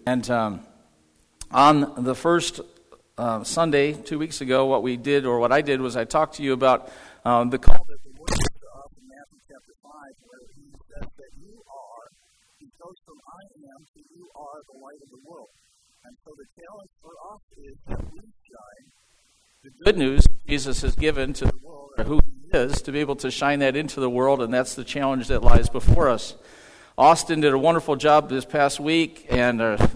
And on the first Sunday, 2 weeks ago, what I did was I talked to you about the call that the Lord gives to us in Matthew chapter 5, where he says that he goes from I am to you are the light of the world. And so the challenge for us is that we shine the good news Jesus has given to the world, or who he is, to be able to shine that into the world, and that's the challenge that lies before us. Austin did a wonderful job this past week, and about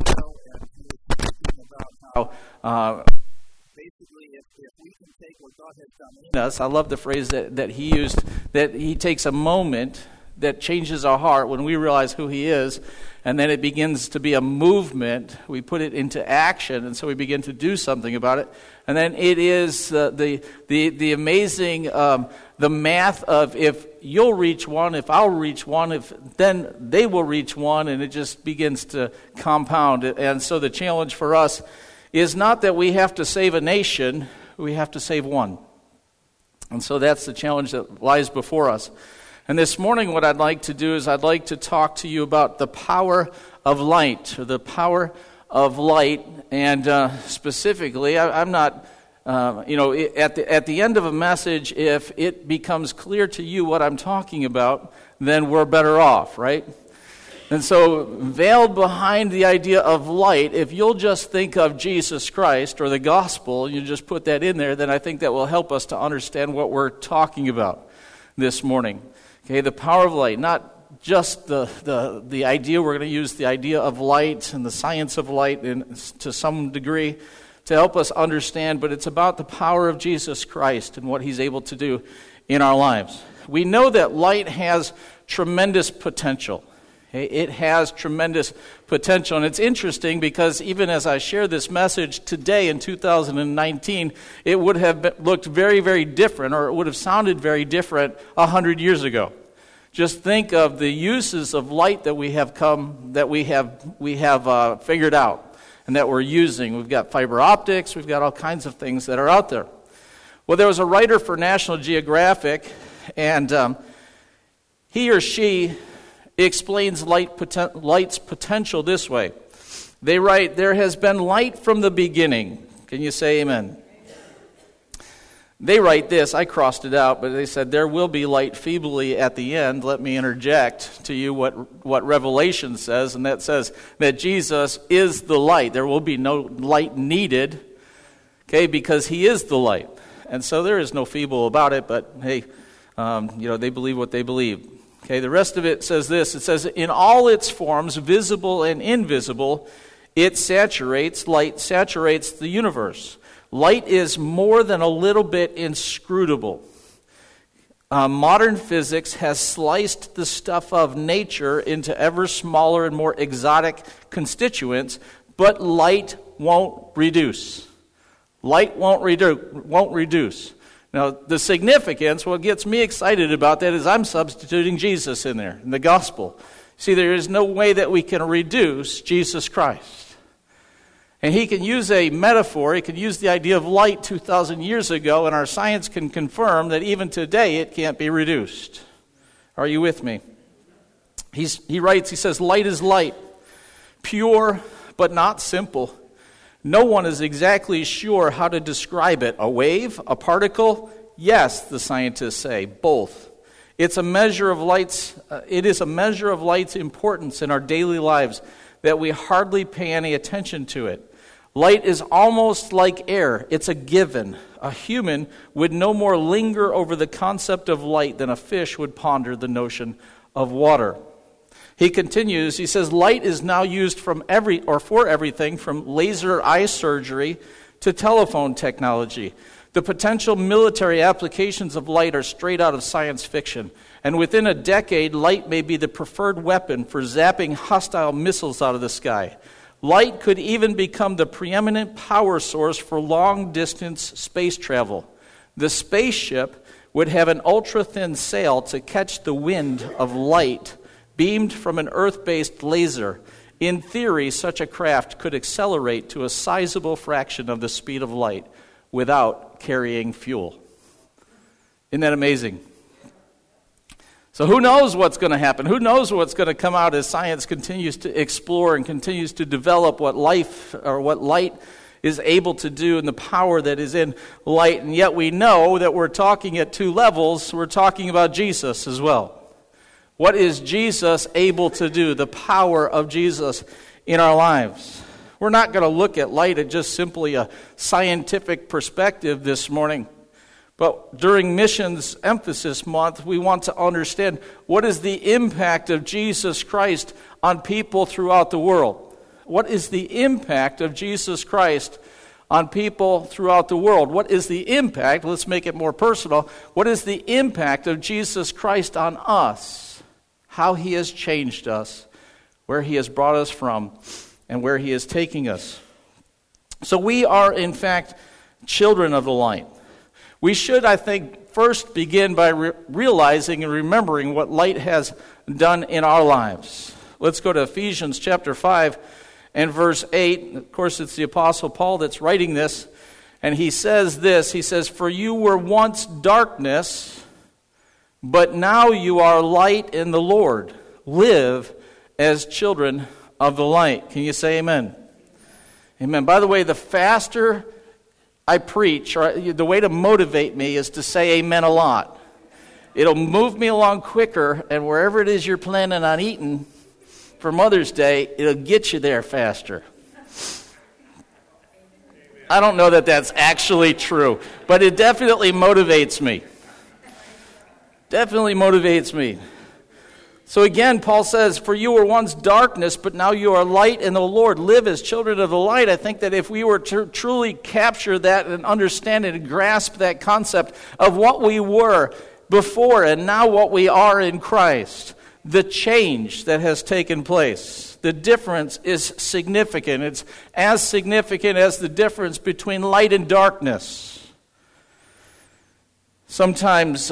how basically if we can take what God has done in us, I love the phrase that he used, that he takes a moment that changes our heart when we realize who he is, and then it begins to be a movement. We put it into action, and so we begin to do something about it. And then it is the amazing, the math of if you'll reach one, if I'll reach one, then they will reach one, and it just begins to compound. And so the challenge for us is not that we have to save a nation, we have to save one. And so that's the challenge that lies before us. And this morning what I'd like to do is I'd like to talk to you about the power of light, or the power of light. And specifically, I'm not, at the end of a message, if it becomes clear to you what I'm talking about, then we're better off, right? And so, veiled behind the idea of light, if you'll just think of Jesus Christ or the gospel, you just put that in there, then I think that will help us to understand what we're talking about this morning. Okay, the power of light, not just the idea. We're going to use the idea of light and the science of light to some degree to help us understand, but it's about the power of Jesus Christ and what he's able to do in our lives. We know that light has tremendous potential. Okay? It has tremendous potential, and it's interesting because even as I share this message today in 2019, it would have looked very, very different, or it would have sounded very different 100 years ago. Just think of the uses of light that we have figured out and that we're using. We've got fiber optics, we've got all kinds of things that are out there. Well, there was a writer for National Geographic, and he or she explains light's potential this way. They write, "There has been light from the beginning." Can you say amen? They write this, I crossed it out, but they said, "There will be light feebly at the end." Let me interject to you what Revelation says, and that says that Jesus is the light. There will be no light needed, okay, because he is the light. And so there is no feeble about it, but hey, they believe what they believe. Okay, the rest of it says this. It says, "In all its forms, visible and invisible, light saturates the universe. Light is more than a little bit inscrutable. Modern physics has sliced the stuff of nature into ever smaller and more exotic constituents, but light won't reduce." Light won't reduce. Now, the significance, what gets me excited about that is I'm substituting Jesus in there, in the gospel. See, there is no way that we can reduce Jesus Christ. And he can use a metaphor, he can use the idea of light 2,000 years ago, and our science can confirm that even today it can't be reduced. Are you with me? He writes, he says, "Light is light, pure but not simple. No one is exactly sure how to describe it. A wave? A particle? Yes, the scientists say, both. It is a measure of light's importance in our daily lives that we hardly pay any attention to it. Light is almost like air. It's a given. A human would no more linger over the concept of light than a fish would ponder the notion of water." He continues, he says, "Light is now used for everything from laser eye surgery to telephone technology. The potential military applications of light are straight out of science fiction. And within a decade, light may be the preferred weapon for zapping hostile missiles out of the sky. Light could even become the preeminent power source for long-distance space travel. The spaceship would have an ultra-thin sail to catch the wind of light beamed from an Earth-based laser. In theory, such a craft could accelerate to a sizable fraction of the speed of light without carrying fuel." Isn't that amazing? So who knows what's going to happen? Who knows what's going to come out as science continues to explore and continues to develop what life or what light is able to do and the power that is in light. And yet we know that we're talking at two levels. We're talking about Jesus as well. What is Jesus able to do? The power of Jesus in our lives. We're not going to look at light at just simply a scientific perspective this morning. But during Missions Emphasis Month, we want to understand what is the impact of Jesus Christ on people throughout the world. What is the impact of Jesus Christ on people throughout the world? What is the impact, let's make it more personal, what is the impact of Jesus Christ on us? How he has changed us, where he has brought us from, and where he is taking us. So we are, in fact, children of the light. We should, I think, first begin by realizing and remembering what light has done in our lives. Let's go to Ephesians chapter 5 and verse 8. Of course, it's the Apostle Paul that's writing this. And he says this, he says, "For you were once darkness, but now you are light in the Lord. Live as children of the light." Can you say amen? Amen. By the way, the faster I preach, or the way to motivate me is to say amen a lot. It'll move me along quicker, and wherever it is you're planning on eating for Mother's Day, it'll get you there faster. I don't know that that's actually true, but it definitely motivates me. Definitely motivates me. So again, Paul says, "For you were once darkness, but now you are light in the Lord. Live as children of the light." I think that if we were to truly capture that and understand it and grasp that concept of what we were before and now what we are in Christ, the change that has taken place, the difference is significant. It's as significant as the difference between light and darkness. Sometimes,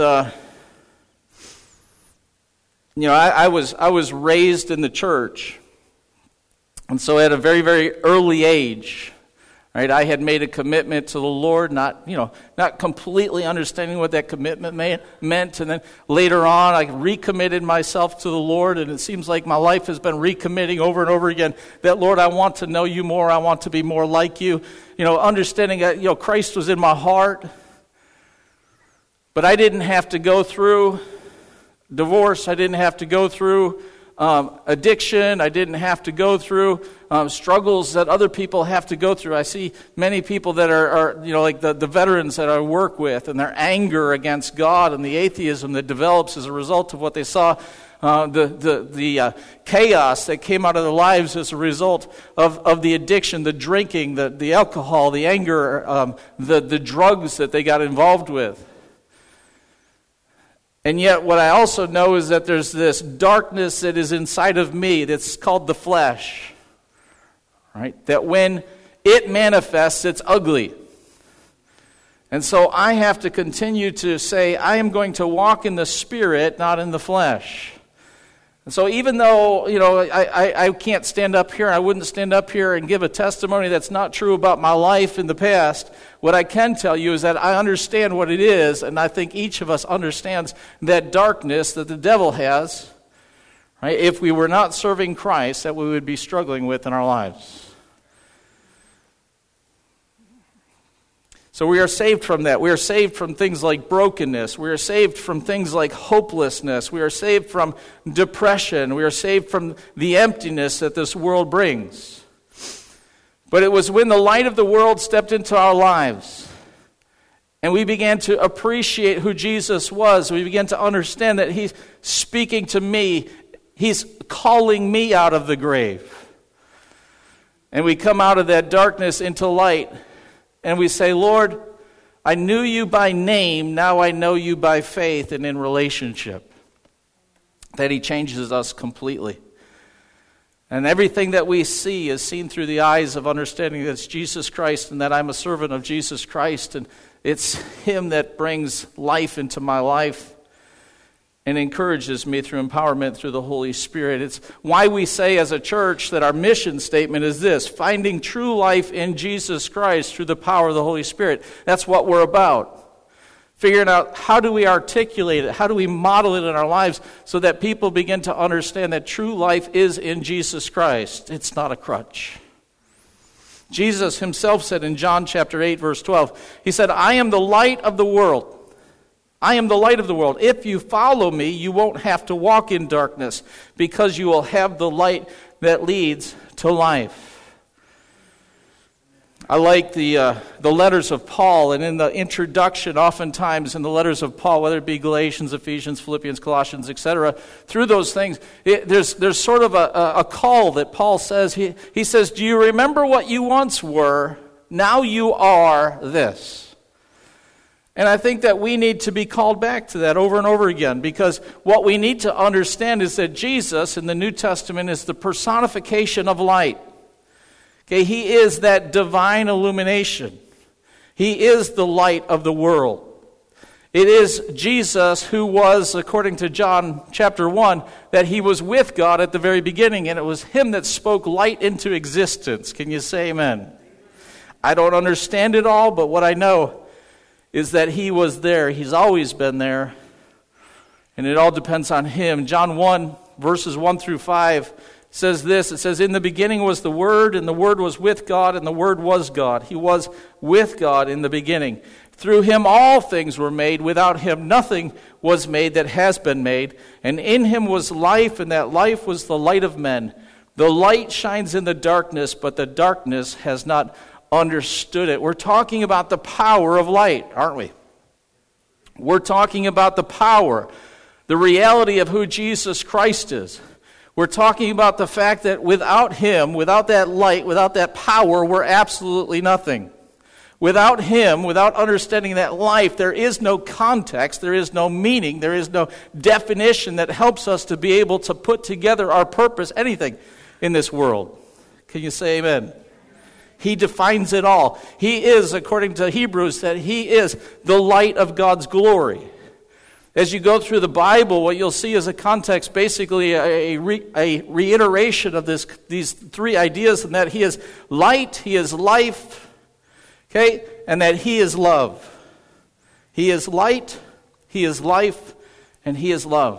I was raised in the church, and so at a very, very early age, right, I had made a commitment to the Lord, not completely understanding what that commitment meant, and then later on, I recommitted myself to the Lord, and it seems like my life has been recommitting over and over again. That Lord, I want to know you more. I want to be more like you. Understanding that Christ was in my heart, but I didn't have to go through divorce. I didn't have to go through addiction. I didn't have to go through struggles that other people have to go through. I see many people that are like the veterans that I work with, and their anger against God and the atheism that develops as a result of what they saw, the chaos that came out of their lives as a result of the addiction, the drinking, the alcohol, the anger, the drugs that they got involved with. And yet what I also know is that there's this darkness that is inside of me that's called the flesh, right? That when it manifests, it's ugly. And so I have to continue to say, I am going to walk in the Spirit, not in the flesh. And so even though, I can't stand up here, I wouldn't stand up here and give a testimony that's not true about my life in the past, what I can tell you is that I understand what it is, and I think each of us understands that darkness that the devil has, right? If we were not serving Christ, that we would be struggling with in our lives. So we are saved from that. We are saved from things like brokenness. We are saved from things like hopelessness. We are saved from depression. We are saved from the emptiness that this world brings. But it was when the light of the world stepped into our lives and we began to appreciate who Jesus was. We began to understand that he's speaking to me. He's calling me out of the grave. And we come out of that darkness into light. And we say, Lord, I knew you by name, now I know you by faith and in relationship. That he changes us completely. And everything that we see is seen through the eyes of understanding that it's Jesus Christ and that I'm a servant of Jesus Christ. And it's him that brings life into my life and encourages me through empowerment through the Holy Spirit. It's why we say as a church that our mission statement is this: finding true life in Jesus Christ through the power of the Holy Spirit. That's what we're about. Figuring out how do we articulate it, how do we model it in our lives so that people begin to understand that true life is in Jesus Christ. It's not a crutch. Jesus himself said in John chapter 8, verse 12, he said, I am the light of the world. I am the light of the world. If you follow me, you won't have to walk in darkness because you will have the light that leads to life. I like the letters of Paul, and in the introduction, oftentimes in the letters of Paul, whether it be Galatians, Ephesians, Philippians, Colossians, etc., through those things, there's sort of a call that Paul says. He says, do you remember what you once were? Now you are this. And I think that we need to be called back to that over and over again, because what we need to understand is that Jesus in the New Testament is the personification of light. Okay, he is that divine illumination. He is the light of the world. It is Jesus who was, according to John chapter 1, that he was with God at the very beginning, and it was him that spoke light into existence. Can you say amen? I don't understand it all, but what I know is that he was there. He's always been there, and it all depends on him. John 1, verses 1 through 5, says this. It says, in the beginning was the Word, and the Word was with God, and the Word was God. He was with God in the beginning. Through him all things were made. Without him nothing was made that has been made. And in him was life, and that life was the light of men. The light shines in the darkness, but the darkness has not understood it. We're talking about the power of light, aren't we? We're talking about the power, the reality of who Jesus Christ is. We're talking about the fact that without him, without that light, without that power, we're absolutely nothing. Without him, without understanding that life, there is no context, there is no meaning, there is no definition that helps us to be able to put together our purpose, anything in this world. Can you say amen? He defines it all. He is, according to Hebrews, that he is the light of God's glory. As you go through the Bible, what you'll see is a context, basically a reiteration of these three ideas, and that he is light, he is life, okay, and that he is love. He is light, he is life, and he is love.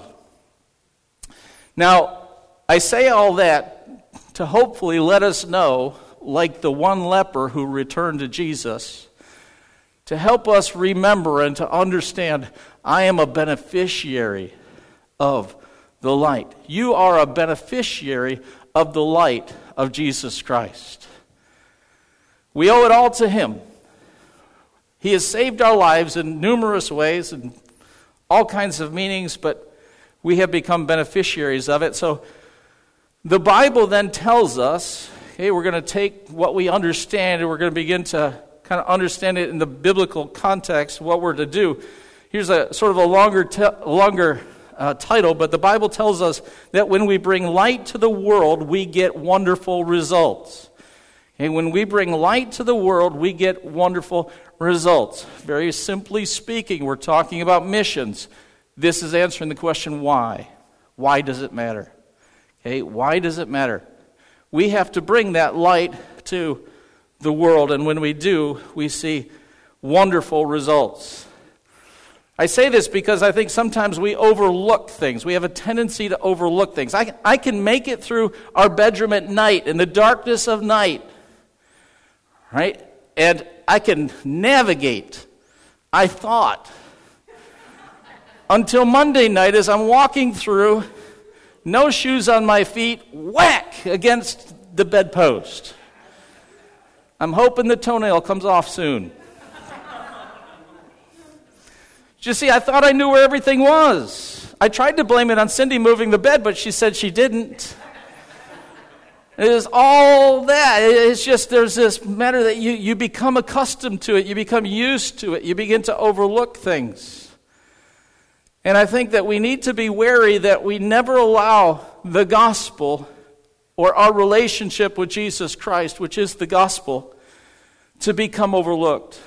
Now, I say all that to hopefully let us know, like the one leper who returned to Jesus, to help us remember and to understand, I am a beneficiary of the light. You are a beneficiary of the light of Jesus Christ. We owe it all to him. He has saved our lives in numerous ways and all kinds of meanings, but we have become beneficiaries of it. So the Bible then tells us, okay, we're going to take what we understand and we're going to begin to kind of understand it in the biblical context, what we're to do. Here's a sort of a longer title, but the Bible tells us that when we bring light to the world, we get wonderful results. And when we bring light to the world, we get wonderful results. Very simply speaking, we're talking about missions. This is answering the question, why? Why does it matter? Okay, why does it matter? We have to bring that light to the world, and when we do, we see wonderful results. I say this because I think sometimes we overlook things. We have a tendency to overlook things. I can make it through our bedroom at night, in the darkness of night, right? And I can navigate, I thought, until Monday night as I'm walking through, no shoes on my feet, whack against the bedpost. I'm hoping the toenail comes off soon. You see, I thought I knew where everything was. I tried to blame it on Cindy moving the bed, but she said she didn't. It is all that. It's just there's this matter that you become accustomed to it. You become used to it. You begin to overlook things. And I think that we need to be wary that we never allow the gospel or our relationship with Jesus Christ, which is the gospel, to become overlooked.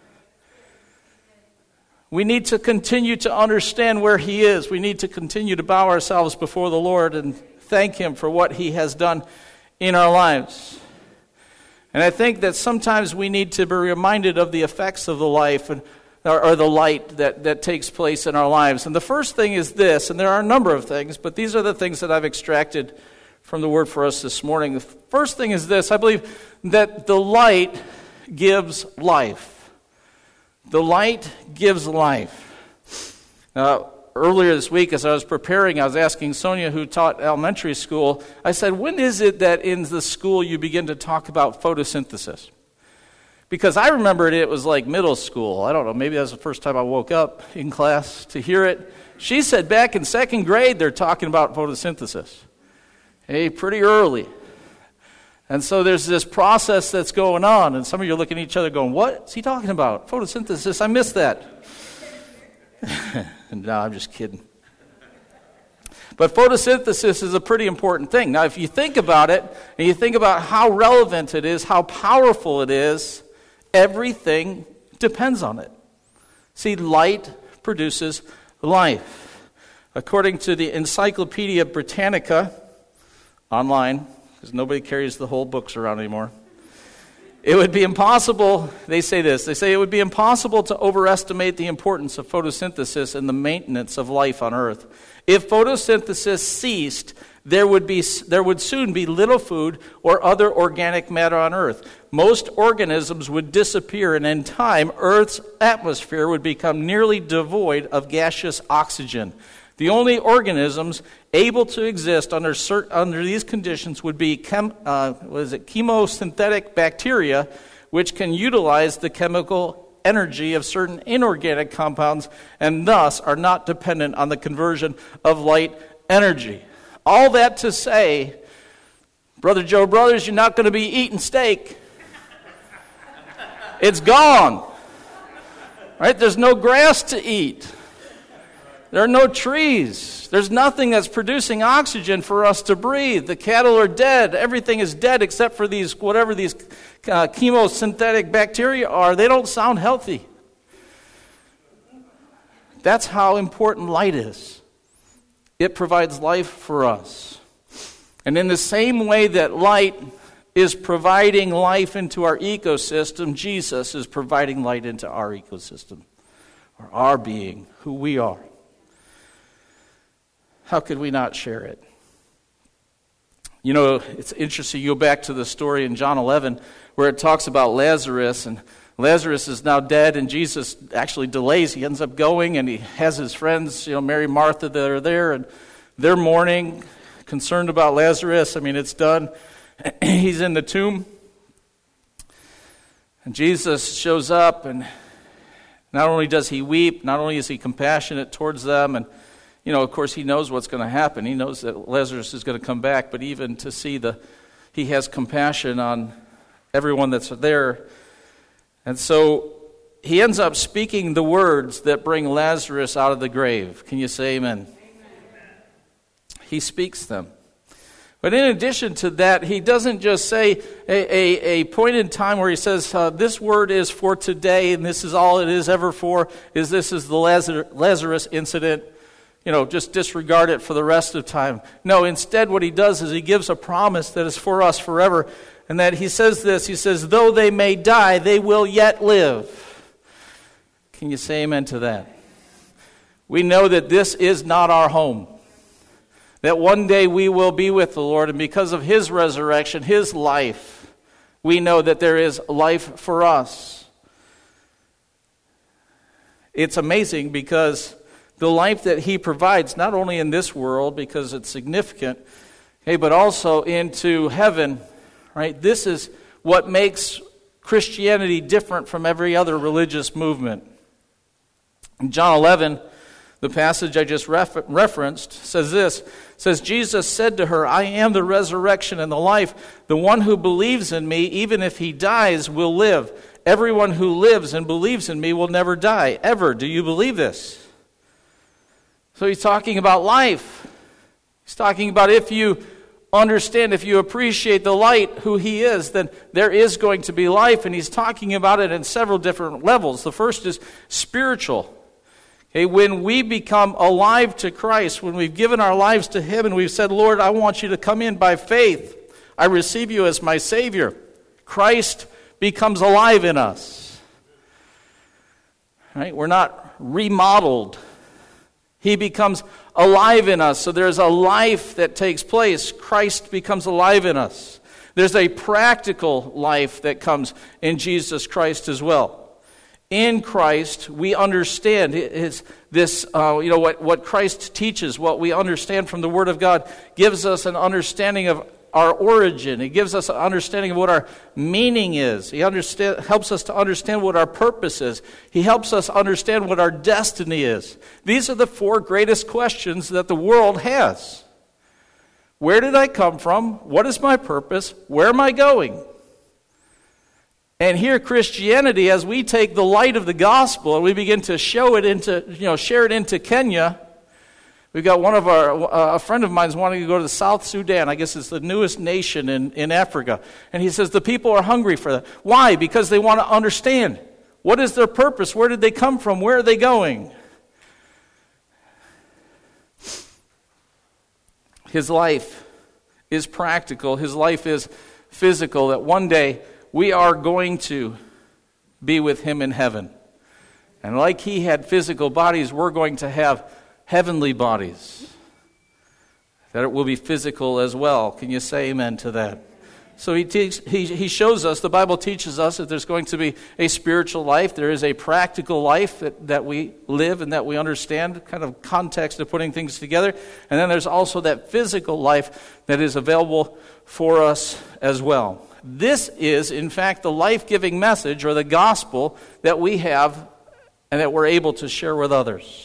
We need to continue to understand where he is. We need to continue to bow ourselves before the Lord and thank him for what he has done in our lives. And I think that sometimes we need to be reminded of the effects of the life and or the light that takes place in our lives. And the first thing is this, and there are a number of things, but these are the things that I've extracted from the word for us this morning. The first thing is this: I believe that the light gives life. The light gives life. Earlier this week, as I was preparing, I was asking Sonia, who taught elementary school, I said, when is it that in the school you begin to talk about photosynthesis? Because I remembered it was like middle school. I don't know, maybe that was the first time I woke up in class to hear it. She said back in second grade they're talking about photosynthesis. Hey, pretty early. And so there's this process that's going on, and some of you are looking at each other going, what is he talking about? Photosynthesis, I missed that. No, I'm just kidding. But photosynthesis is a pretty important thing. Now, if you think about it, and you think about how relevant it is, how powerful it is, everything depends on it. See, light produces life. According to the Encyclopedia Britannica, online, because nobody carries the whole books around anymore, it would be impossible, they say it would be impossible to overestimate the importance of photosynthesis in the maintenance of life on Earth. If photosynthesis ceased, there would soon be little food or other organic matter on Earth. Most organisms would disappear, and in time, Earth's atmosphere would become nearly devoid of gaseous oxygen. The only organisms able to exist under these conditions would be chemosynthetic bacteria, which can utilize the chemical energy of certain inorganic compounds and thus are not dependent on the conversion of light energy. All that to say, Brother Joe Brothers, you're not going to be eating steak. It's gone. Right? There's no grass to eat. There are no trees. There's nothing that's producing oxygen for us to breathe. The cattle are dead. Everything is dead except for whatever these chemosynthetic bacteria are. They don't sound healthy. That's how important light is. It provides life for us. And in the same way that light is providing life into our ecosystem, Jesus is providing light into our ecosystem, or our being, who we are. How could we not share it? You know, it's interesting. You go back to the story in John 11 where it talks about Lazarus, and Lazarus is now dead, and Jesus actually delays. He ends up going, and he has his friends, Mary, Martha, that are there, and they're mourning, concerned about Lazarus. I mean, it's done. He's in the tomb, and Jesus shows up, and not only does he weep, not only is he compassionate towards them, and of course, he knows what's going to happen. He knows that Lazarus is going to come back, but even to see he has compassion on everyone that's there. And so he ends up speaking the words that bring Lazarus out of the grave. Can you say amen? Amen. He speaks them. But in addition to that, he doesn't just say a point in time where he says, this word is for today, and this is all it is ever for, this is the Lazarus incident. Just disregard it for the rest of time. No, instead what he does is he gives a promise that is for us forever. And that he says this, he says, though they may die, they will yet live. Can you say amen to that? We know that this is not our home. That one day we will be with the Lord, and because of his resurrection, his life, we know that there is life for us. It's amazing because the life that he provides, not only in this world because it's significant, but also into heaven, right? This is what makes Christianity different from every other religious movement. In John 11, the passage I just referenced says, Jesus said to her, I am the resurrection and the life. The one who believes in me, even if he dies, will live. Everyone who lives and believes in me will never die, ever. Do you believe this? So he's talking about life. He's talking about if you understand, if you appreciate the light, who he is, then there is going to be life. And he's talking about it in several different levels. The first is spiritual. When we become alive to Christ, when we've given our lives to him and we've said, Lord, I want you to come in by faith. I receive you as my Savior. Christ becomes alive in us. Right? We're not remodeled. He becomes alive in us. So there's a life that takes place. Christ becomes alive in us. There's a practical life that comes in Jesus Christ as well. In Christ, we understand what Christ teaches, what we understand from the Word of God, gives us an understanding of our origin. It gives us an understanding of what our meaning is. He helps us to understand what our purpose is. He helps us understand what our destiny is. These are the 4 greatest questions that the world has. Where did I come from? What is my purpose? Where am I going? And here Christianity, as we take the light of the gospel and we begin to share it into Kenya. We've got a friend of mine is wanting to go to the South Sudan. I guess it's the newest nation in Africa. And he says the people are hungry for that. Why? Because they want to understand. What is their purpose? Where did they come from? Where are they going? His life is practical. His life is physical. That one day we are going to be with him in heaven. And like he had physical bodies, we're going to have heavenly bodies, that it will be physical as well. Can you say amen to that? So he shows us, the Bible teaches us that there's going to be a spiritual life. There is a practical life that we live and that we understand, kind of context of putting things together. And then there's also that physical life that is available for us as well. This is, in fact, the life-giving message or the gospel that we have and that we're able to share with others.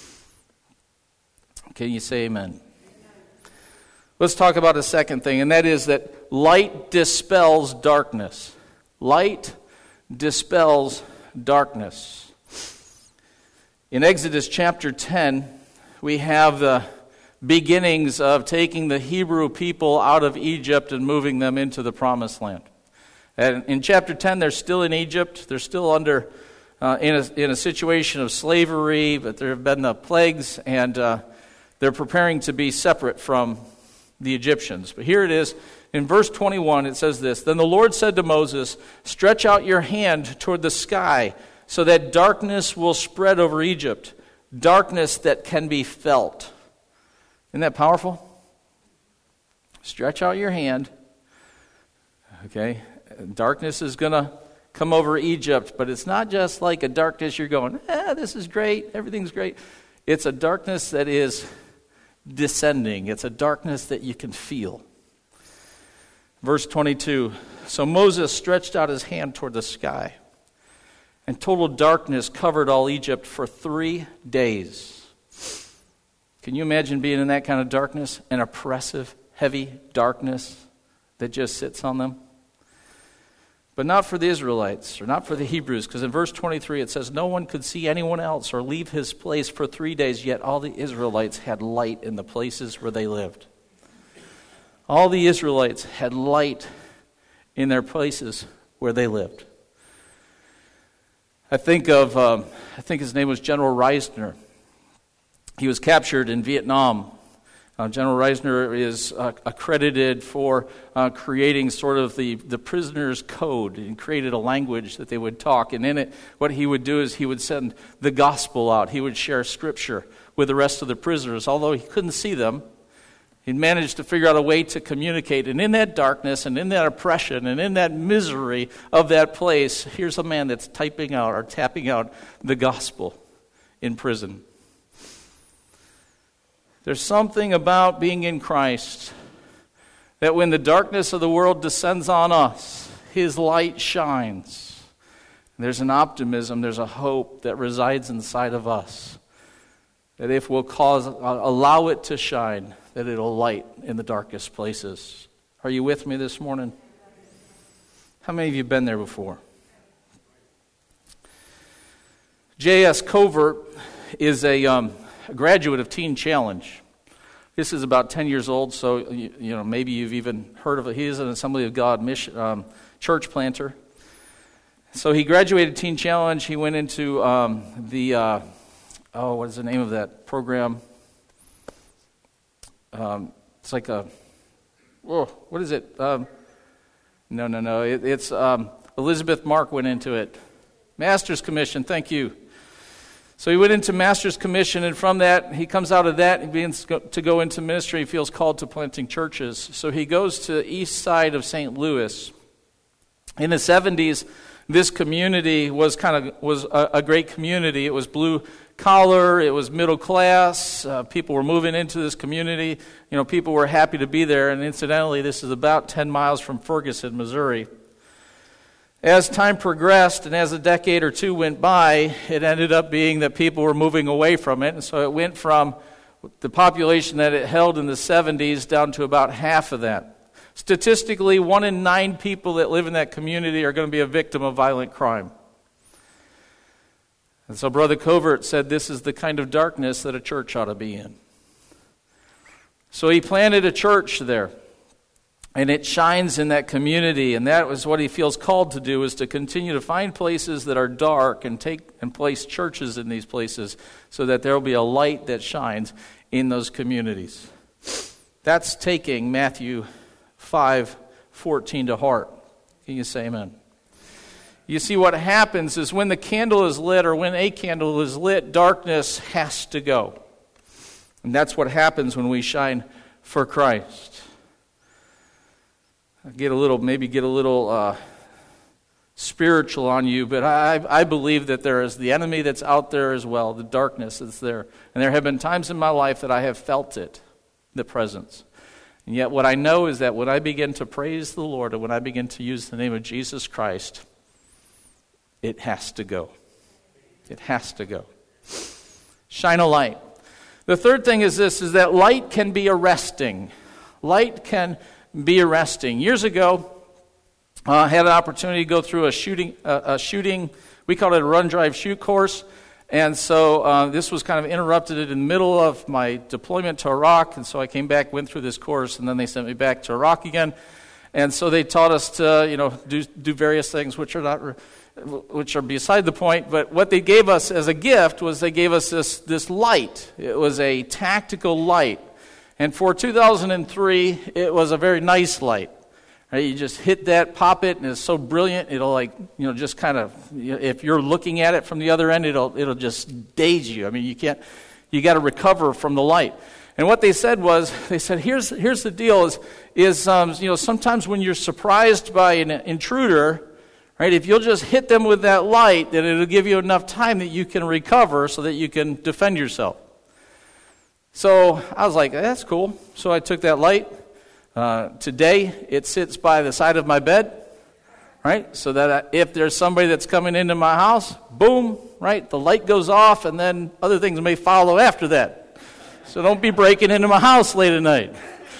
Can you say amen? Let's talk about a second thing, and that is that light dispels darkness. Light dispels darkness. In Exodus chapter 10, we have the beginnings of taking the Hebrew people out of Egypt and moving them into the Promised Land. And in chapter 10, they're still in Egypt. They're still in a situation of slavery, but there have been the plagues, and they're preparing to be separate from the Egyptians. But here it is. In verse 21, it says this, "Then the Lord said to Moses, 'Stretch out your hand toward the sky, so that darkness will spread over Egypt, darkness that can be felt.'" Isn't that powerful? Stretch out your hand. Okay, darkness is going to come over Egypt, but it's not just like a darkness you're going, this is great, everything's great. It's a darkness that is descending. It's a darkness that you can feel. Verse 22, "So Moses stretched out his hand toward the sky, and total darkness covered all Egypt for 3 days." Can you imagine being in that kind of darkness? An oppressive, heavy darkness that just sits on them? But not for the Israelites, or not for the Hebrews, because in verse 23 it says, "No one could see anyone else or leave his place for 3 days, yet all the Israelites had light in the places where they lived." All the Israelites had light in their places where they lived. I think his name was General Reisner. He was captured in Vietnam. General Reisner is accredited for creating sort of the prisoner's code, and created a language that they would talk. And in it, what he would do is he would send the gospel out. He would share scripture with the rest of the prisoners. Although he couldn't see them, he managed to figure out a way to communicate. And in that darkness and in that oppression and in that misery of that place, here's a man that's typing out or tapping out the gospel in prison. There's something about being in Christ that when the darkness of the world descends on us, his light shines. There's an optimism, there's a hope that resides inside of us. That if we'll allow it to shine, that it'll light in the darkest places. Are you with me this morning? How many of you have been there before? J.S. Covert is a graduate of Teen Challenge. This is about 10 years old, so maybe you've even heard of it. He is an Assembly of God church planter. So he graduated Teen Challenge. He went into what is the name of that program? It's like what is it? No. It's Elizabeth Mark went into it. Master's Commission, thank you. So he went into Master's Commission, and from that, he comes out of that and begins to go into ministry. He feels called to planting churches. So he goes to the east side of St. Louis. In the 70s, this community was a great community. It was blue collar, it was middle class. People were moving into this community. People were happy to be there. And incidentally, this is about 10 miles from Ferguson, Missouri. As time progressed and as a decade or two went by, it ended up being that people were moving away from it. And so it went from the population that it held in the 70s down to about half of that. Statistically, 1 in 9 people that live in that community are going to be a victim of violent crime. And so Brother Covert said this is the kind of darkness that a church ought to be in. So he planted a church there. And it shines in that community, and that was what he feels called to do, is to continue to find places that are dark and place churches in these places so that there will be a light that shines in those communities. That's taking Matthew 5:14 to heart. Can you say amen? You see, what happens is when the candle is lit, or when a candle is lit, darkness has to go. And that's what happens when we shine for Christ. Get a little spiritual on you, but I believe that there is the enemy that's out there as well. The darkness is there. And there have been times in my life that I have felt it, the presence. And yet what I know is that when I begin to praise the Lord, and when I begin to use the name of Jesus Christ, it has to go. It has to go. Shine a light. The third thing is this, is that light can be arresting. Light can be arresting. Years ago, I had an opportunity to go through a shooting, we called it a run, drive, shoot course. And so this was kind of interrupted in the middle of my deployment to Iraq. And so I came back, went through this course, and then they sent me back to Iraq again. And so they taught us to, do various things which are beside the point. But what they gave us as a gift was they gave us this light. It was a tactical light. And for 2003, it was a very nice light. Right? You just hit that, pop it, and it's so brilliant, it'll just kind of, if you're looking at it from the other end, it'll just daze you. I mean, you got to recover from the light. And what they said was, here's the deal is sometimes when you're surprised by an intruder, right, if you'll just hit them with that light, then it'll give you enough time that you can recover so that you can defend yourself. So I was like, that's cool. So I took that light. Today, it sits by the side of my bed, right? So that if there's somebody that's coming into my house, boom, right? The light goes off, and then other things may follow after that. So don't be breaking into my house late at night.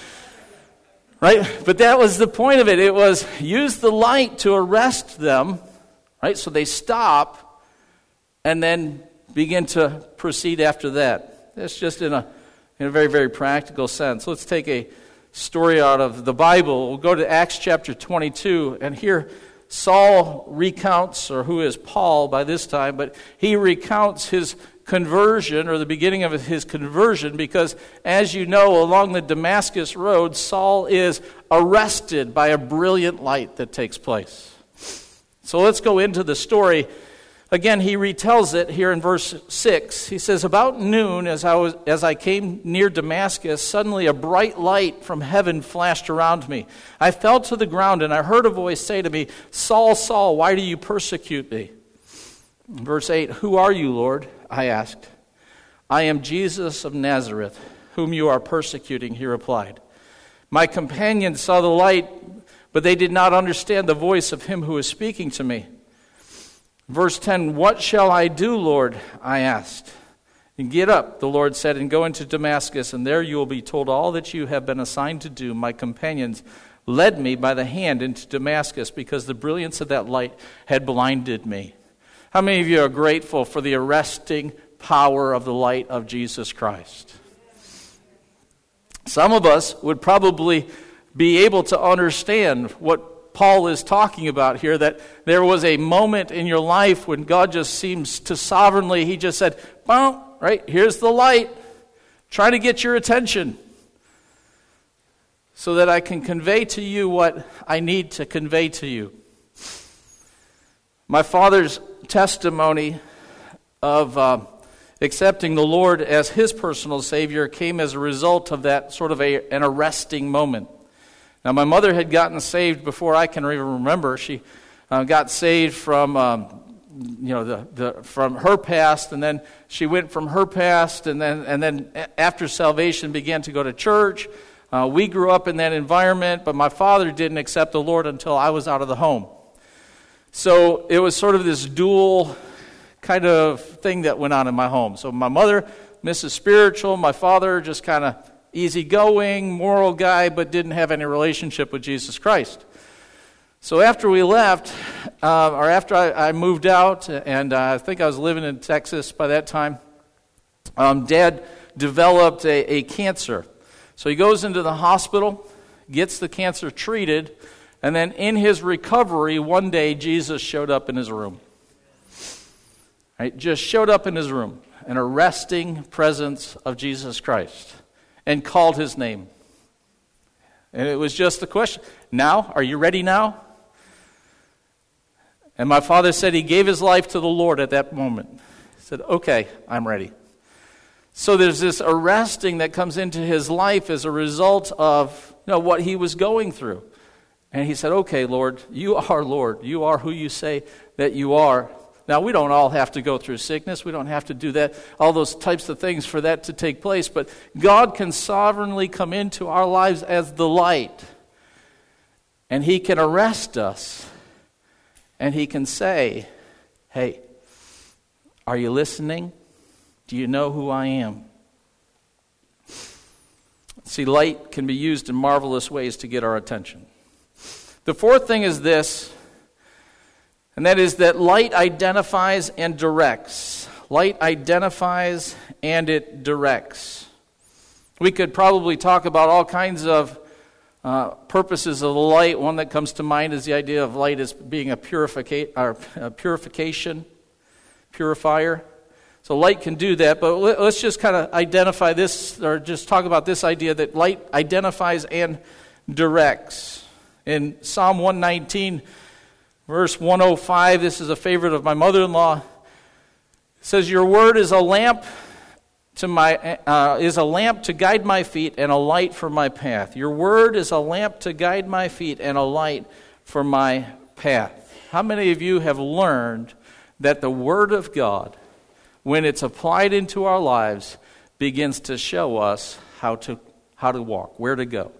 Right? But that was the point of it. It was use the light to arrest them, right? So they stop and then begin to proceed after that. That's just in a very, very practical sense. Let's take a story out of the Bible. We'll go to Acts chapter 22, and here Saul recounts, or who is Paul by this time, but he recounts his conversion, or the beginning of his conversion, because as you know, along the Damascus road, Saul is arrested by a brilliant light that takes place. So let's go into the story. Again, he retells it here in verse 6. He says, "About noon, as I came near Damascus, suddenly a bright light from heaven flashed around me. I fell to the ground, and I heard a voice say to me, 'Saul, Saul, why do you persecute me?' Verse 8, 'Who are you, Lord?' I asked. 'I am Jesus of Nazareth, whom you are persecuting,' he replied. My companions saw the light, but they did not understand the voice of him who was speaking to me. Verse 10, 'What shall I do, Lord?' I asked. 'Get up,' the Lord said, 'and go into Damascus, and there you will be told all that you have been assigned to do.' My companions led me by the hand into Damascus because the brilliance of that light had blinded me." How many of you are grateful for the arresting power of the light of Jesus Christ? Some of us would probably be able to understand what Paul is talking about here, that there was a moment in your life when God just seems to sovereignly, he just said, "Boom, right, here's the light. Try to get your attention so that I can convey to you what I need to convey to you." My father's testimony of accepting the Lord as his personal Savior came as a result of that sort of an arresting moment. Now, my mother had gotten saved before I can even remember. She got saved from from her past, and then she went from her past, and then after salvation began to go to church. We grew up in that environment, but my father didn't accept the Lord until I was out of the home. So it was sort of this dual kind of thing that went on in my home. So my mother, Mrs. Spiritual, my father, just kind of easygoing, moral guy, but didn't have any relationship with Jesus Christ. So after we left, or after I moved out, and I think I was living in Texas by that time, Dad developed a cancer. So he goes into the hospital, gets the cancer treated, and then in his recovery, one day Jesus showed up in his room. Right? Just showed up in his room, an arresting presence of Jesus Christ, and called his name. And it was just the question, now, are you ready now? And my father said he gave his life to the Lord at that moment. He said, okay, I'm ready. So there's this arresting that comes into his life as a result of what he was going through. And he said, okay, Lord. You are who you say that you are. Now, we don't all have to go through sickness. We don't have to do that, all those types of things for that to take place. But God can sovereignly come into our lives as the light. And he can arrest us. And he can say, hey, are you listening? Do you know who I am? See, light can be used in marvelous ways to get our attention. The fourth thing is this, and that is that light identifies and directs. Light identifies and it directs. We could probably talk about all kinds of purposes of the light. One that comes to mind is the idea of light as being a purifier. So light can do that, but let's just kind of identify this, or just talk about this idea that light identifies and directs. In Psalm 119, verse 105, this is a favorite of my mother-in-law. It says, "Your word is a lamp to guide my feet and a light for my path." Your word is a lamp to guide my feet and a light for my path. How many of you have learned that the Word of God, when it's applied into our lives, begins to show us how to walk, where to go?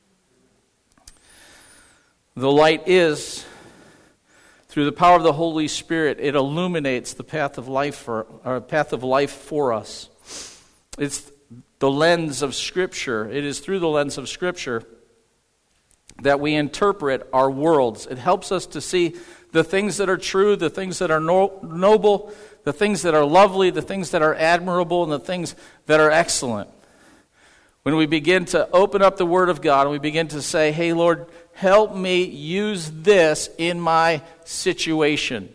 The light is, through the power of the Holy Spirit, it illuminates the path of life for us. It's the lens of Scripture. It is through the lens of Scripture that we interpret our worlds. It helps us to see the things that are true, the things that are noble, the things that are lovely, the things that are admirable, and the things that are excellent. When we begin to open up the Word of God and we begin to say, hey, Lord, help me use this in my situation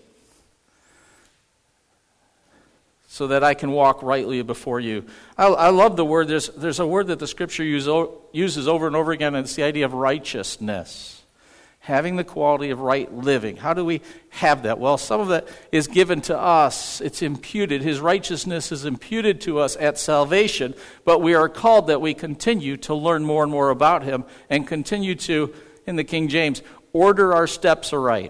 so that I can walk rightly before you. I love the word. There's a word that the Scripture uses over and over again, and it's the idea of righteousness. Having the quality of right living. How do we have that? Well, some of that is given to us. It's imputed. His righteousness is imputed to us at salvation, but we are called that we continue to learn more and more about Him and continue to, in the King James, order our steps aright.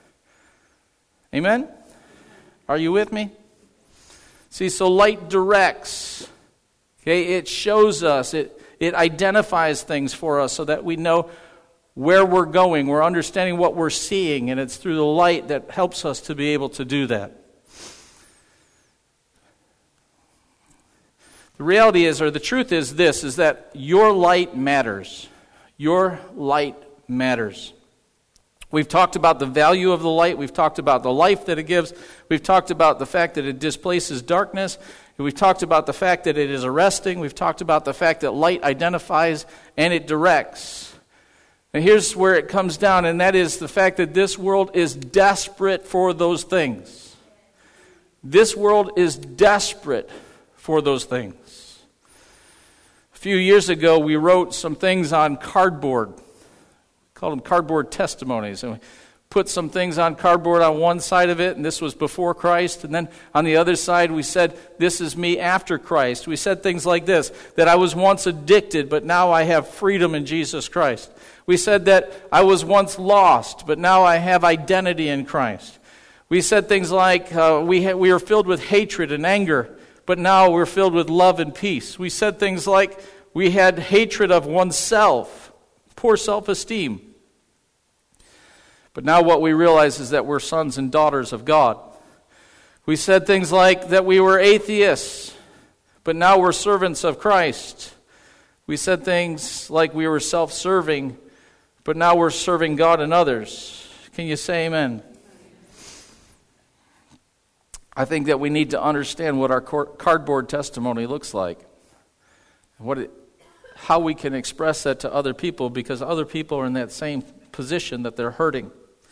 Amen? Are you with me? See, so light directs. Okay, it shows us, it identifies things for us so that we know where we're going. We're understanding what we're seeing, and it's through the light that helps us to be able to do that. The reality is, or the truth is this, is that your light matters. Your light matters. We've talked about the value of the light. We've talked about the life that it gives. We've talked about the fact that it displaces darkness. We've talked about the fact that it is arresting. We've talked about the fact that light identifies and it directs. And here's where it comes down, and that is the fact that this world is desperate for those things. This world is desperate for those things. A few years ago, we wrote some things on cardboard. We called them cardboard testimonies. And we put some things on cardboard on one side of it, and this was before Christ. And then on the other side, we said, this is me after Christ. We said things like this, that I was once addicted, but now I have freedom in Jesus Christ. We said that I was once lost, but now I have identity in Christ. We said things like, we were filled with hatred and anger, but now we're filled with love and peace. We said things like, we had hatred of oneself, poor self-esteem. But now what we realize is that we're sons and daughters of God. We said things like that we were atheists, but now we're servants of Christ. We said things like we were self-serving, but now we're serving God and others. Can you say amen? I think that we need to understand what our cardboard testimony looks like. How we can express that to other people, because other people are in that same position that they're hurting.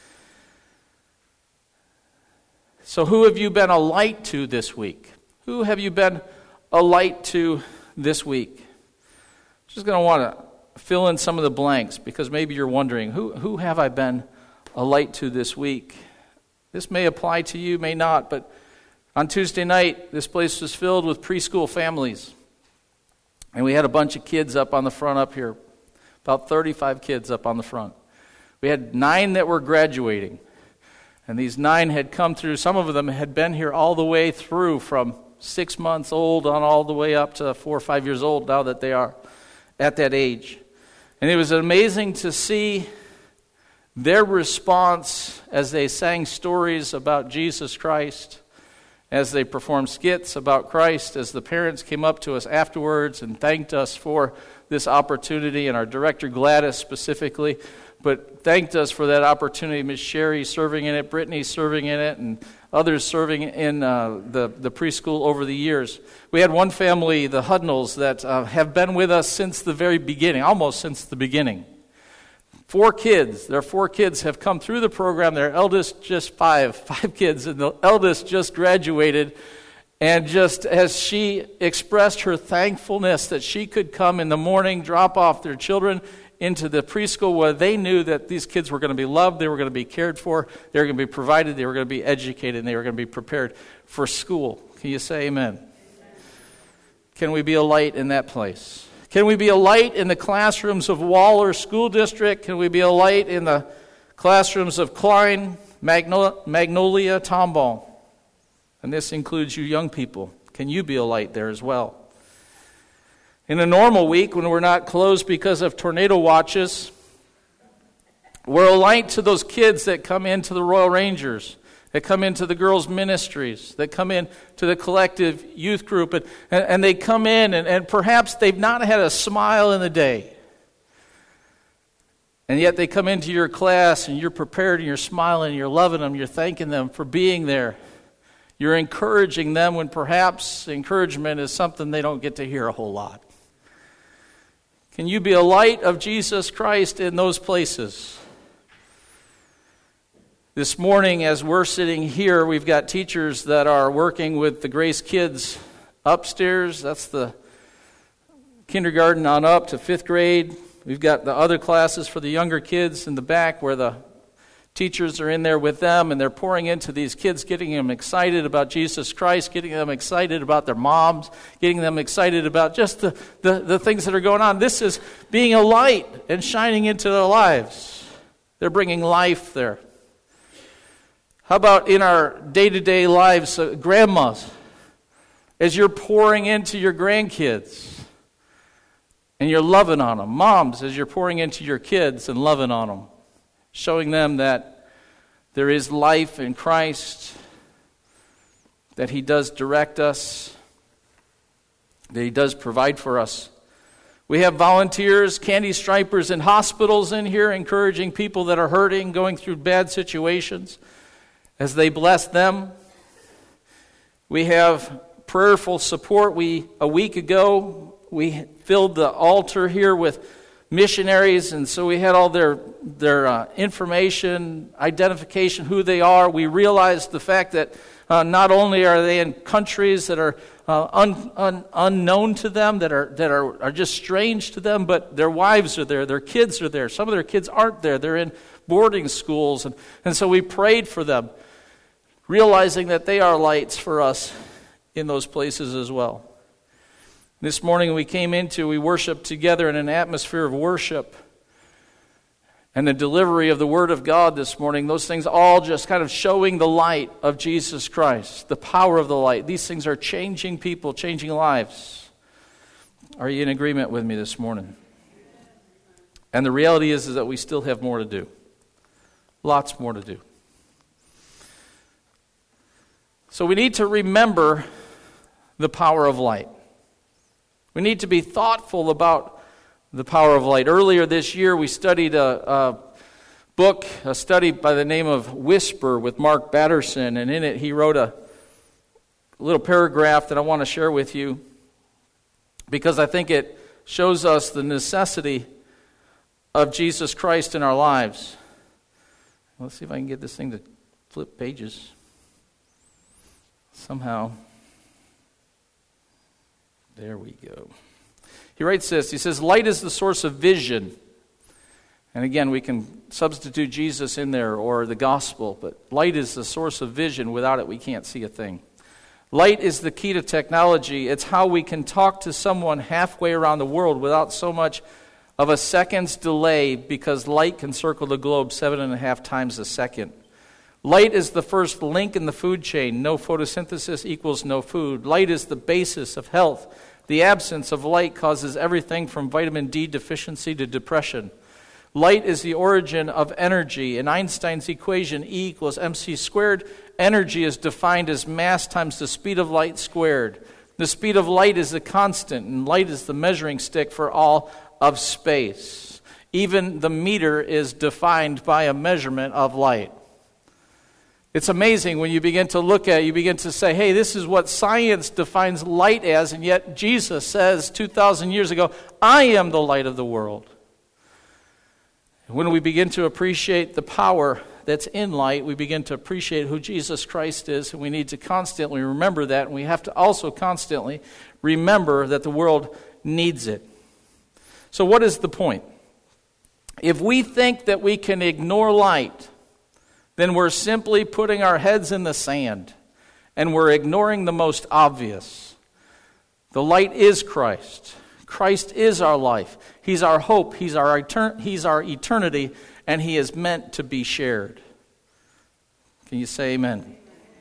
So who have you been a light to this week? Who have you been a light to this week? I'm just going to want to fill in some of the blanks, because maybe you're wondering, who have I been a light to this week? This may apply to you, may not, but on Tuesday night, this place was filled with preschool families. And we had a bunch of kids up on the front up here, about 35 kids up on the front. We had 9 that were graduating. And these 9 had come through. Some of them had been here all the way through, from 6 months old on all the way up to 4 or 5 years old, now that they are at that age. And it was amazing to see their response as they sang stories about Jesus Christ, as they performed skits about Christ, as the parents came up to us afterwards and thanked us for this opportunity, and our director Gladys specifically, but thanked us for that opportunity. Miss Sherry serving in it, Brittany serving in it, and others serving in the preschool over the years. We had one family, the Hudnalls, that have been with us since the very beginning, almost since the beginning. 4 kids. Their 4 kids have come through the program. Their eldest just 5 kids, and the eldest just graduated. And just as she expressed her thankfulness that she could come in the morning, drop off their children into the preschool where they knew that these kids were going to be loved, they were going to be cared for, they were going to be provided, they were going to be educated, and they were going to be prepared for school. Can you say amen? Can we be a light in that place? Can we be a light in the classrooms of Waller School District? Can we be a light in the classrooms of Klein, Magnolia, Tomball? And this includes you young people. Can you be a light there as well? In a normal week, when we're not closed because of tornado watches, we're a light to those kids that come into the Royal Rangers, that come into the girls' ministries, that come in to the collective youth group, and they come in, and perhaps they've not had a smile in the day. And yet they come into your class, and you're prepared, and you're smiling, and you're loving them, you're thanking them for being there. You're encouraging them when perhaps encouragement is something they don't get to hear a whole lot. Can you be a light of Jesus Christ in those places? This morning, as we're sitting here, we've got teachers that are working with the Grace kids upstairs. That's the kindergarten on up to 5th grade. We've got the other classes for the younger kids in the back where the teachers are in there with them, and they're pouring into these kids, getting them excited about Jesus Christ, getting them excited about their moms, getting them excited about just the things that are going on. This is being a light and shining into their lives. They're bringing life there. How about in our day-to-day lives, grandmas, as you're pouring into your grandkids and you're loving on them? Moms, as you're pouring into your kids and loving on them, showing them that there is life in Christ, that He does direct us, that He does provide for us. We have volunteers, candy stripers in hospitals in here, encouraging people that are hurting, going through bad situations, as they bless them. We have prayerful support. A week ago, we filled the altar here with missionaries, and so we had all their information, identification, who they are. We realized the fact that not only are they in countries that are unknown to them, that are just strange to them, but their wives are there, their kids are there. Some of their kids aren't there. They're in boarding schools. And so we prayed for them, realizing that they are lights for us in those places as well. This morning we worshiped together in an atmosphere of worship and the delivery of the Word of God this morning. Those things all just kind of showing the light of Jesus Christ, the power of the light. These things are changing people, changing lives. Are you in agreement with me this morning? And the reality is that we still have more to do. Lots more to do. So we need to remember the power of light. We need to be thoughtful about the power of light. Earlier this year, we studied a study by the name of Whisper with Mark Batterson, and in it he wrote a little paragraph that I want to share with you because I think it shows us the necessity of Jesus Christ in our lives. Let's see if I can get this thing to flip pages somehow. There we go. He writes this, he says, light is the source of vision. And again, we can substitute Jesus in there or the gospel, but light is the source of vision. Without it, we can't see a thing. Light is the key to technology. It's how we can talk to someone halfway around the world without so much of a second's delay because light can circle the globe 7.5 times a second. Light is the first link in the food chain. No photosynthesis equals no food. Light is the basis of health. The absence of light causes everything from vitamin D deficiency to depression. Light is the origin of energy. In Einstein's equation, E equals mc squared, energy is defined as mass times the speed of light squared. The speed of light is a constant, and light is the measuring stick for all of space. Even the meter is defined by a measurement of light. It's amazing when you begin to look at it, you begin to say, hey, this is what science defines light as, and yet Jesus says 2,000 years ago, I am the light of the world. And when we begin to appreciate the power that's in light, we begin to appreciate who Jesus Christ is, and we need to constantly remember that, and we have to also constantly remember that the world needs it. So what is the point? If we think that we can ignore light, then we're simply putting our heads in the sand, and we're ignoring the most obvious. The light is Christ. Christ is our life. He's our hope. He's our eternity, and He is meant to be shared. Can you say amen?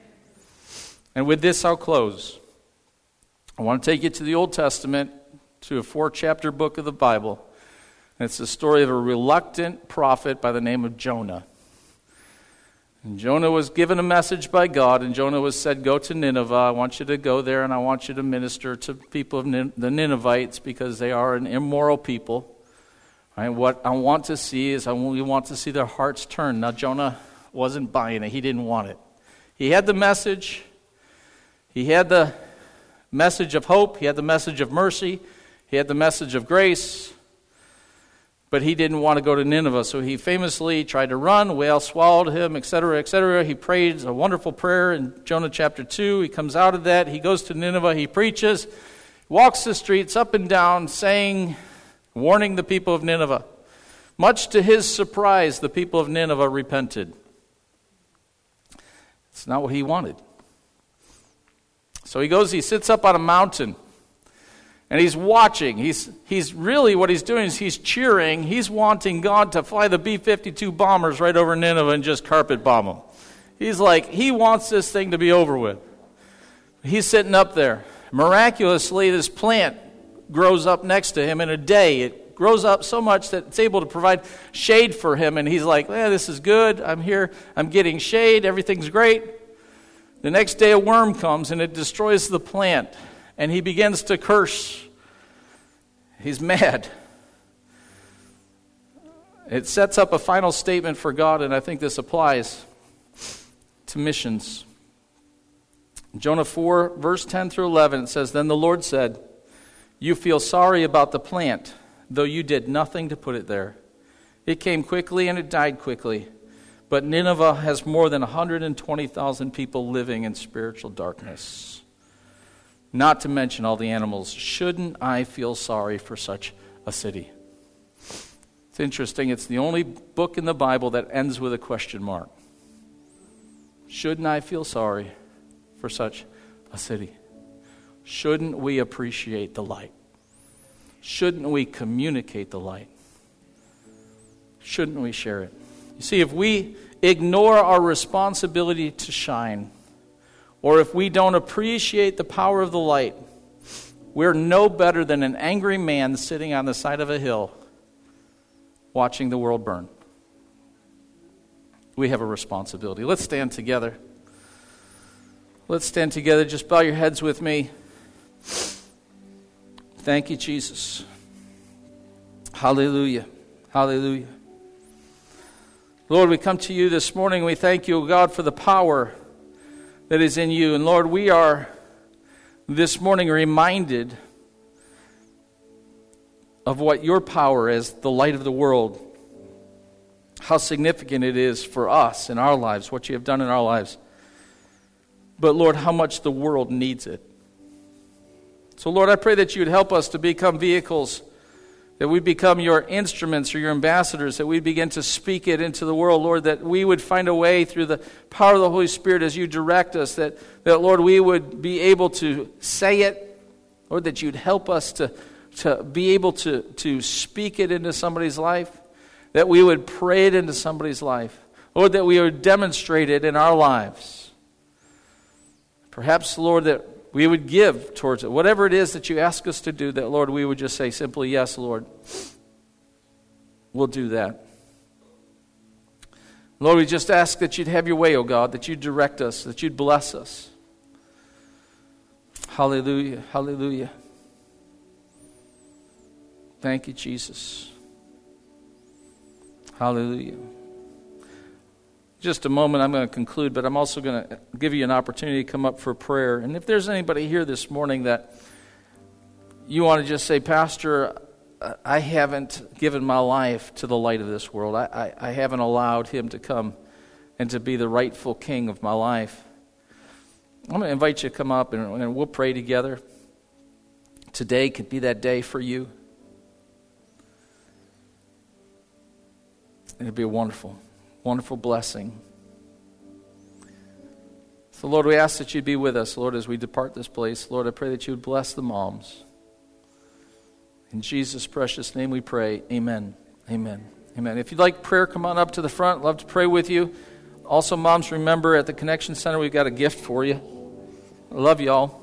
And with this, I'll close. I want to take you to the Old Testament, to a 4-chapter book of the Bible. And it's the story of a reluctant prophet by the name of Jonah. And Jonah was given a message by God, and Jonah was said, go to Nineveh. I want you to go there, and I want you to minister to people of the Ninevites because they are an immoral people. And what I want to see is we want to see their hearts turn. Now, Jonah wasn't buying it. He didn't want it. He had the message. He had the message of hope. He had the message of mercy. He had the message of grace. But he didn't want to go to Nineveh, so he famously tried to run. A whale swallowed him, etc., etc. He prayed a wonderful prayer in Jonah chapter 2. He comes out of that. He goes to Nineveh. He preaches, walks the streets up and down, saying, warning the people of Nineveh. Much to his surprise, the people of Nineveh repented. It's not what he wanted. So he goes, he sits up on a mountain. And he's watching. He's really, what he's doing is he's cheering. He's wanting God to fly the B-52 bombers right over Nineveh and just carpet bomb them. He's like, he wants this thing to be over with. He's sitting up there. Miraculously, this plant grows up next to him in a day. It grows up so much that it's able to provide shade for him. And he's like, this is good. I'm here. I'm getting shade. Everything's great. The next day, a worm comes and it destroys the plant. And he begins to curse. He's mad. It sets up a final statement for God, and I think this applies to missions. Jonah 4, verse 10 through 11, it says, Then the Lord said, You feel sorry about the plant, though you did nothing to put it there. It came quickly and it died quickly. But Nineveh has more than 120,000 people living in spiritual darkness. Not to mention all the animals. Shouldn't I feel sorry for such a city? It's It's interesting. It's the only book in the Bible that ends with a question mark. Shouldn't I feel sorry for such a city? Shouldn't we appreciate the light? Shouldn't we communicate the light? Shouldn't we share it? You see, if we ignore our responsibility to shine, or if we don't appreciate the power of the light, we're no better than an angry man sitting on the side of a hill watching the world burn. We have a responsibility. Let's stand together. Let's stand together. Just bow your heads with me. Thank you, Jesus. Hallelujah. Hallelujah. Lord, we come to you this morning. We thank you, God, for the power that is in you. And Lord, we are this morning reminded of what your power is, the light of the world, how significant it is for us in our lives, what you have done in our lives. But Lord, how much the world needs it. So Lord, I pray that you would help us to become vehicles, that we become your instruments or your ambassadors, that we begin to speak it into the world, Lord, that we would find a way through the power of the Holy Spirit as you direct us, that Lord, we would be able to say it, Lord, that you'd help us to be able to speak it into somebody's life, that we would pray it into somebody's life, Lord, that we would demonstrate it in our lives. Perhaps, Lord, that we would give towards it. Whatever it is that you ask us to do, that, Lord, we would just say simply, yes, Lord, we'll do that. Lord, we just ask that you'd have your way, oh God, that you'd direct us, that you'd bless us. Hallelujah, hallelujah. Thank you, Jesus. Hallelujah. Just a moment, I'm going to conclude, but I'm also going to give you an opportunity to come up for prayer. And if there's anybody here this morning that you want to just say, Pastor, I haven't given my life to the light of this world. I haven't allowed him to come and to be the rightful king of my life. I'm going to invite you to come up and we'll pray together. Today could be that day for you. It'd be a wonderful, wonderful blessing. So, Lord, we ask that you'd be with us, Lord, as we depart this place. Lord, I pray that you would bless the moms. In Jesus' precious name we pray. Amen. Amen. Amen. If you'd like prayer, come on up to the front. Love to pray with you. Also, moms, remember at the Connection Center, we've got a gift for you. I love you all.